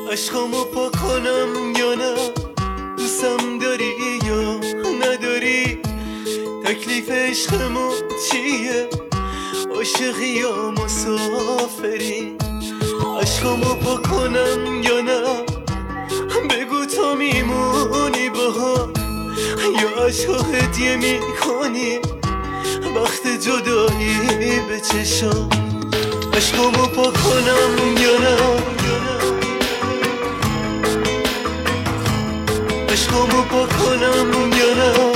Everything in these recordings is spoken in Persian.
عشقامو پاک کنم یا نه؟ دوستم داری یا نداری؟ تکلیف عشقمون چیه؟ عاشقی یا مسافری؟ عشقامو پاک کنم یا نه؟ بگو تو میمونی باها یا عشقا هدیه میکنی وقت جدایی به چشام؟ عشقامو پاک کنم یا نه؟ عشقامو پاک کنم یا نه؟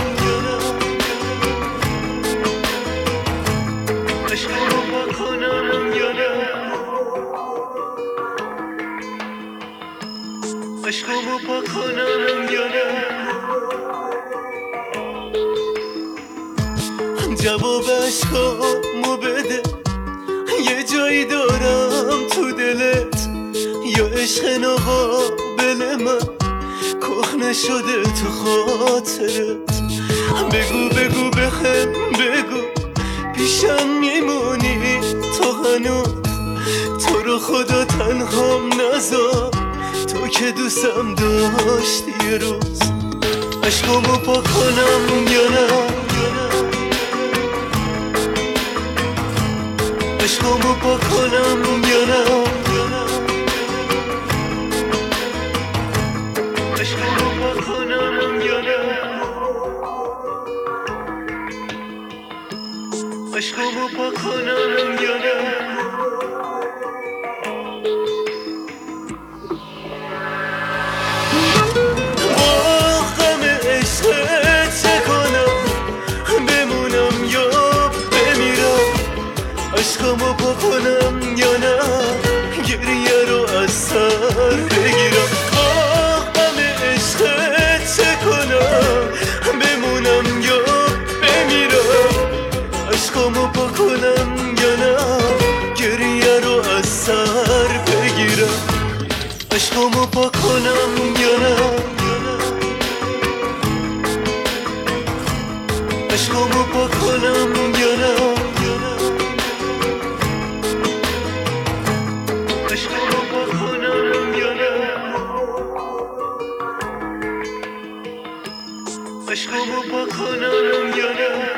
عشقامو پاک کنم یا نه؟ عشقامو پاک کنم یا نه؟ جواب عشقامو بده، یه جایی دارم تو دلت یا عشق ناقابل من کهنه شده تو خاطرت؟ بگو بگو پیشم میمونی تو هنوز؟ تو رو خدا تنهام نذار، تو که دوستم داشتی یه روز. عشقامو پاک کنم یا نه؟ عشقامو پاک کنم یا نه؟ عشقامو پاک کنم یا نه؟ عشقامو پاک کنم یا نه؟ با غم عشقت چه کنم؟ بمونم یا بمیرم؟ عشقامو پاک کنم یا نه؟ گریه رو از سر بگیرم؟ با غم عشقت چه کنم؟ بمونم یا بمیرم؟ عشقامو پاک کنم یا نه؟ گریه رو از سر بگیرم؟ عشقامو پاک کنم یا نه؟ عشقامو پاک کنم یا نه؟ عشقامو پاک کنم یا نه؟ عشقامو پاک کنم یا نه؟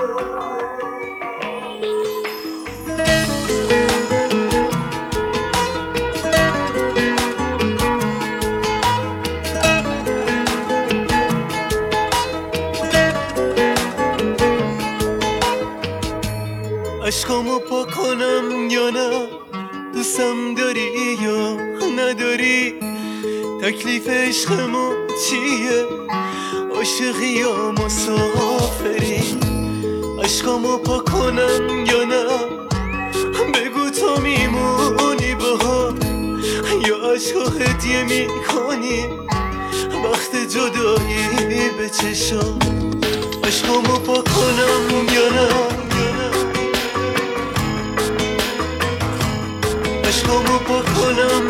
عشقامو پاک کنم یا نه؟ دوستم داری یا نداری؟ تکلیف عشقمون چیه؟ عاشقی یا مسافری؟ عشقامو پاک کنم یا نه؟ بگو تو میمونی باها یا عشقا هدیه میکنی وقت جدایی به چشام؟ عشقامو پاک کنم یا نه؟ عشقامو پاک کنم